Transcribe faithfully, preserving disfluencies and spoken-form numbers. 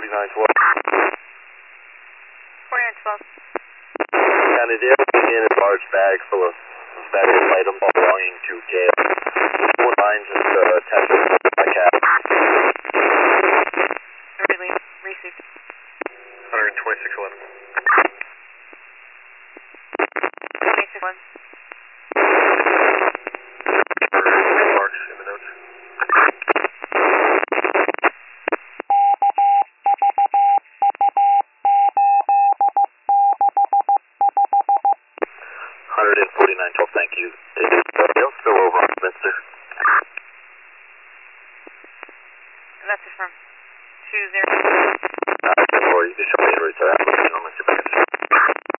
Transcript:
forty-nine twelve. forty-nine twelve. County Dale, bringing in a large bag full of various items belonging to Gale. One line just uh, attached to my cab. Really received. one twenty-six eleven. twenty-six one. Marks in the notes. one forty-nine twelve, thank you. Is Dale still over on Minster? That's affirmed. two zero. Uh, or you can show me the right side. I'm looking on Minster.